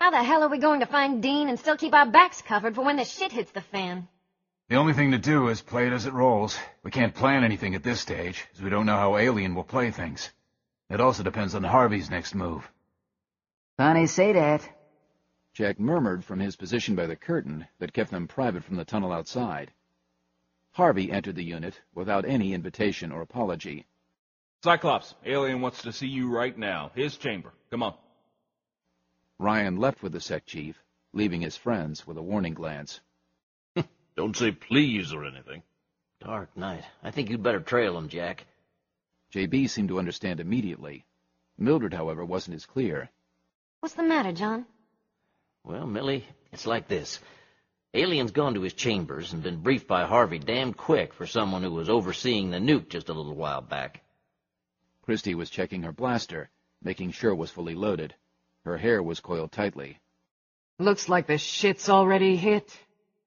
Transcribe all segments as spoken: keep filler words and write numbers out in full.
How the hell are we going to find Dean and still keep our backs covered for when the shit hits the fan? The only thing to do is play it as it rolls. We can't plan anything at this stage, as we don't know how Alien will play things. It also depends on Harvey's next move. Funny say that. Jack murmured from his position by the curtain that kept them private from the tunnel outside. Harvey entered the unit without any invitation or apology. Cyclops, Alien wants to see you right now. His chamber. Come on. Ryan left with the sec chief, leaving his friends with a warning glance. Don't say please or anything. Dark night. I think you'd better trail him, Jack. J B seemed to understand immediately. Mildred, however, wasn't as clear. What's the matter, John? Well, Millie, it's like this. Alien's gone to his chambers and been briefed by Harvey damned quick for someone who was overseeing the nuke just a little while back. Christie was checking her blaster, making sure it was fully loaded. Her hair was coiled tightly. Looks like the shit's already hit.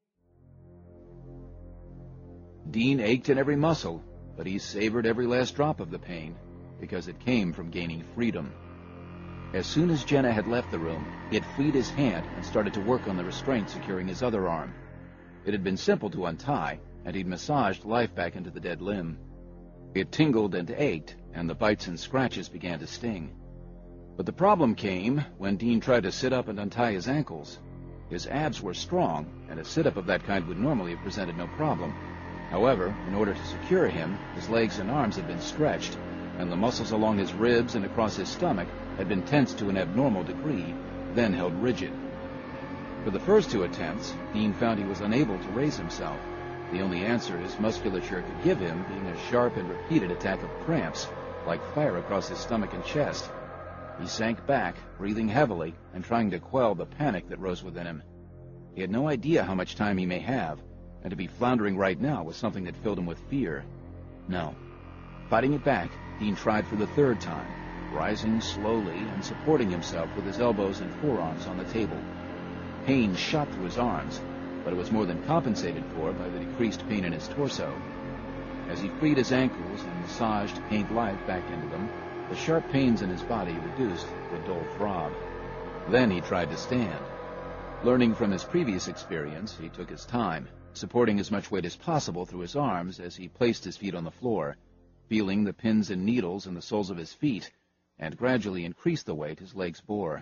Dean ached in every muscle, but he savored every last drop of the pain, because it came from gaining freedom. As soon as Jenna had left the room, he had freed his hand and started to work on the restraint securing his other arm. It had been simple to untie, and he'd massaged life back into the dead limb. It tingled and ached, and the bites and scratches began to sting. But the problem came when Dean tried to sit up and untie his ankles. His abs were strong, and a sit-up of that kind would normally have presented no problem. However, in order to secure him, his legs and arms had been stretched, and the muscles along his ribs and across his stomach had been tensed to an abnormal degree, then held rigid. For the first two attempts, Dean found he was unable to raise himself, the only answer his musculature could give him being a sharp and repeated attack of cramps, like fire across his stomach and chest. He sank back, breathing heavily, and trying to quell the panic that rose within him. He had no idea how much time he may have, and to be floundering right now was something that filled him with fear. No. Fighting it back, Dean tried for the third time, rising slowly and supporting himself with his elbows and forearms on the table. Pain shot through his arms, but it was more than compensated for by the decreased pain in his torso. As he freed his ankles and massaged pained life back into them, the sharp pains in his body reduced to a dull throb. Then he tried to stand. Learning from his previous experience, he took his time, supporting as much weight as possible through his arms as he placed his feet on the floor, feeling the pins and needles in the soles of his feet, and gradually increased the weight his legs bore.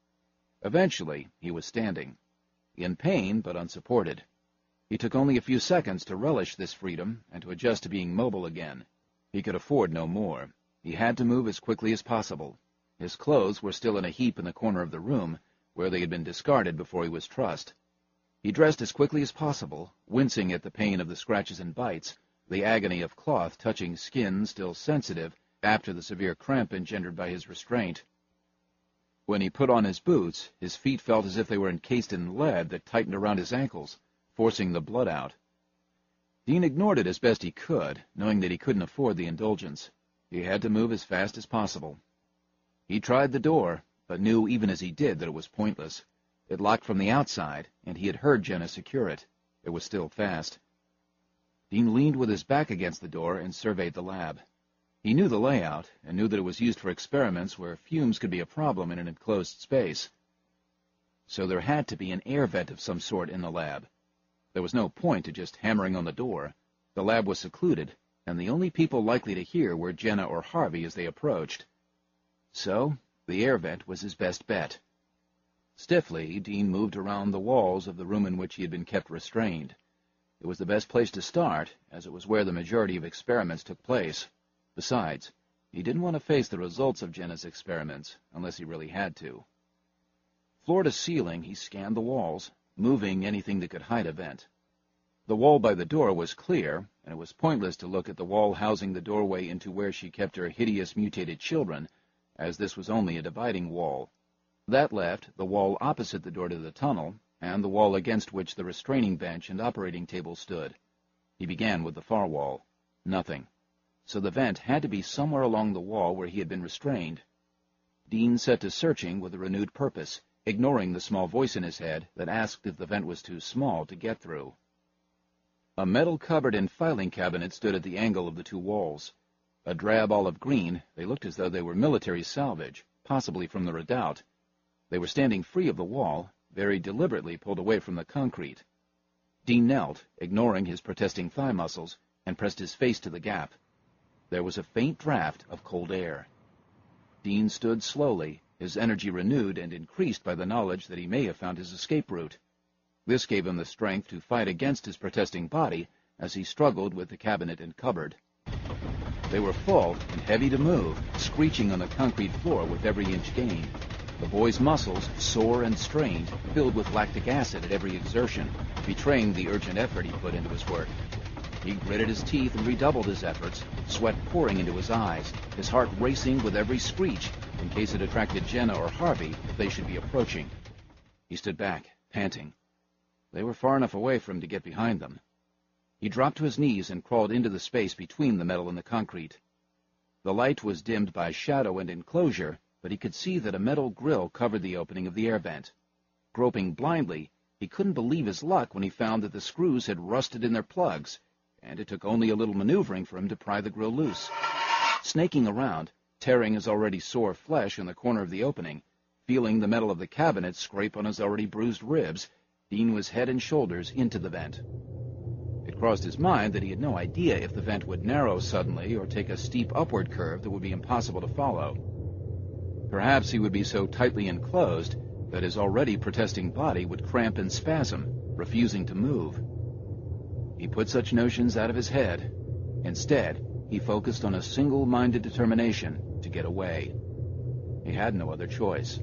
Eventually, he was standing, in pain but unsupported. He took only a few seconds to relish this freedom and to adjust to being mobile again. He could afford no more. He had to move as quickly as possible. His clothes were still in a heap in the corner of the room, where they had been discarded before he was trussed. He dressed as quickly as possible, wincing at the pain of the scratches and bites, the agony of cloth touching skin still sensitive after the severe cramp engendered by his restraint. When he put on his boots, his feet felt as if they were encased in lead that tightened around his ankles, forcing the blood out. Dean ignored it as best he could, knowing that he couldn't afford the indulgence. He had to move as fast as possible. He tried the door, but knew even as he did that it was pointless. It locked from the outside, and he had heard Jenna secure it. It was still fast. Dean leaned with his back against the door and surveyed the lab. He knew the layout, and knew that it was used for experiments where fumes could be a problem in an enclosed space. So there had to be an air vent of some sort in the lab. There was no point to just hammering on the door. The lab was secluded, and the only people likely to hear were Jenna or Harvey as they approached. So, the air vent was his best bet. Stiffly, Dean moved around the walls of the room in which he had been kept restrained. It was the best place to start, as it was where the majority of experiments took place. Besides, he didn't want to face the results of Jenna's experiments, unless he really had to. Floor to ceiling, he scanned the walls, moving anything that could hide a vent. The wall by the door was clear, and it was pointless to look at the wall housing the doorway into where she kept her hideous mutated children, as this was only a dividing wall. That left the wall opposite the door to the tunnel, and the wall against which the restraining bench and operating table stood. He began with the far wall. Nothing. So the vent had to be somewhere along the wall where he had been restrained. Dean set to searching with a renewed purpose, ignoring the small voice in his head that asked if the vent was too small to get through. A metal cupboard and filing cabinet stood at the angle of the two walls. A drab olive green, they looked as though they were military salvage, possibly from the redoubt. They were standing free of the wall, very deliberately pulled away from the concrete. Dean knelt, ignoring his protesting thigh muscles, and pressed his face to the gap. There was a faint draft of cold air. Dean stood slowly, his energy renewed and increased by the knowledge that he may have found his escape route. This gave him the strength to fight against his protesting body as he struggled with the cabinet and cupboard. They were full and heavy to move, screeching on the concrete floor with every inch gained. The boy's muscles, sore and strained, filled with lactic acid at every exertion, betraying the urgent effort he put into his work. He gritted his teeth and redoubled his efforts, sweat pouring into his eyes, his heart racing with every screech, in case it attracted Jenna or Harvey if they should be approaching. He stood back, panting. They were far enough away for him to get behind them. He dropped to his knees and crawled into the space between the metal and the concrete. The light was dimmed by shadow and enclosure, but he could see that a metal grill covered the opening of the air vent. Groping blindly, he couldn't believe his luck when he found that the screws had rusted in their plugs, and it took only a little maneuvering for him to pry the grill loose. Snaking around, tearing his already sore flesh in the corner of the opening, feeling the metal of the cabinet scrape on his already bruised ribs, Dean was head and shoulders into the vent. It crossed his mind that he had no idea if the vent would narrow suddenly or take a steep upward curve that would be impossible to follow. Perhaps he would be so tightly enclosed that his already protesting body would cramp and spasm, refusing to move. He put such notions out of his head. Instead, he focused on a single-minded determination to get away. He had no other choice.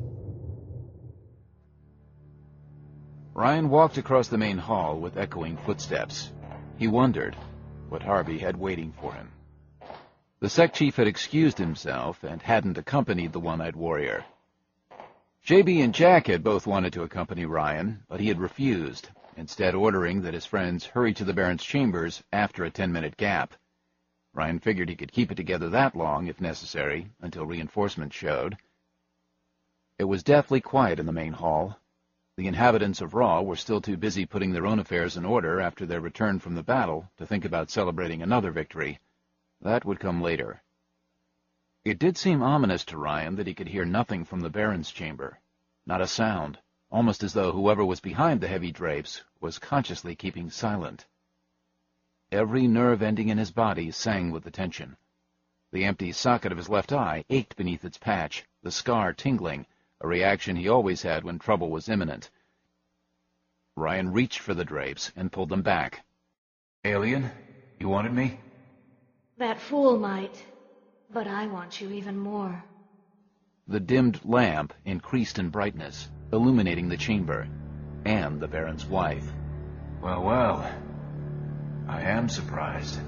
Ryan walked across the main hall with echoing footsteps. He wondered what Harvey had waiting for him. The sect chief had excused himself and hadn't accompanied the one-eyed warrior. J B and Jack had both wanted to accompany Ryan, but he had refused, instead ordering that his friends hurry to the Baron's chambers after a ten-minute gap. Ryan figured he could keep it together that long, if necessary, until reinforcements showed. It was deathly quiet in the main hall. The inhabitants of Raw were still too busy putting their own affairs in order after their return from the battle to think about celebrating another victory. That would come later. It did seem ominous to Ryan that he could hear nothing from the Baron's chamber. Not a sound, almost as though whoever was behind the heavy drapes was consciously keeping silent. Every nerve ending in his body sang with the tension. The empty socket of his left eye ached beneath its patch, the scar tingling, a reaction he always had when trouble was imminent. Ryan reached for the drapes and pulled them back. Alien, you wanted me? That fool might, but I want you even more. The dimmed lamp increased in brightness, illuminating the chamber, and the Baron's wife. Well, well, I am surprised.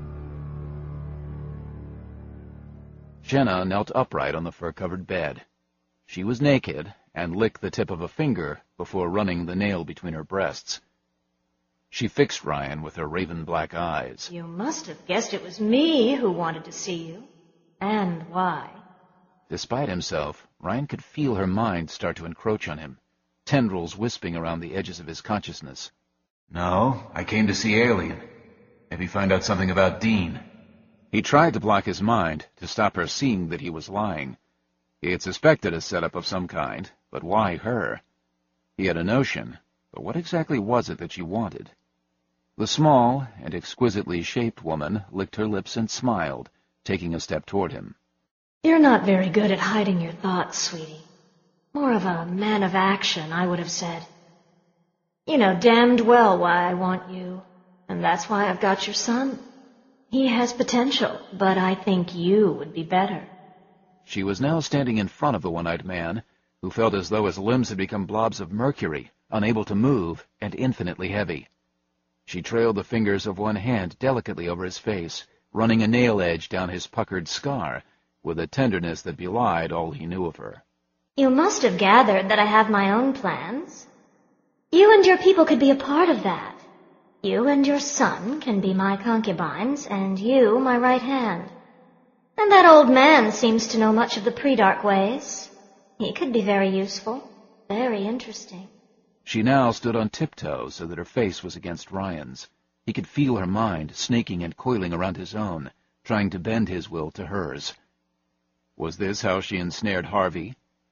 Jenna knelt upright on the fur-covered bed. She was naked and licked the tip of a finger before running the nail between her breasts. She fixed Ryan with her raven-black eyes. You must have guessed it was me who wanted to see you. And why? Despite himself, Ryan could feel her mind start to encroach on him, tendrils wisping around the edges of his consciousness. No, I came to see Alien. Maybe find out something about Dean. He tried to block his mind, to stop her seeing that he was lying. He had suspected a setup of some kind, but why her? He had a notion, but what exactly was it that she wanted? The small and exquisitely shaped woman licked her lips and smiled, taking a step toward him. You're not very good at hiding your thoughts, sweetie. More of a man of action, I would have said. You know damned well why I want you, and that's why I've got your son. He has potential, but I think you would be better. She was now standing in front of the one-eyed man, who felt as though his limbs had become blobs of mercury, unable to move and infinitely heavy. She trailed the fingers of one hand delicately over his face, running a nail edge down his puckered scar, with a tenderness that belied all he knew of her. You must have gathered that I have my own plans. You and your people could be a part of that. You and your son can be my concubines, and you my right hand. And that old man seems to know much of the pre-dark ways. He could be very useful, very interesting. She now stood on tiptoe so that her face was against Ryan's. He could feel her mind snaking and coiling around his own, trying to bend his will to hers. Was this how she ensnared Harvey?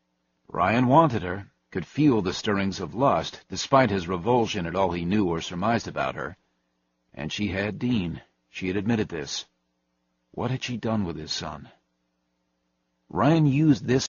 Ryan wanted her, could feel the stirrings of lust, despite his revulsion at all he knew or surmised about her. And she had Dean. She had admitted this. What had she done with his son? Ryan used this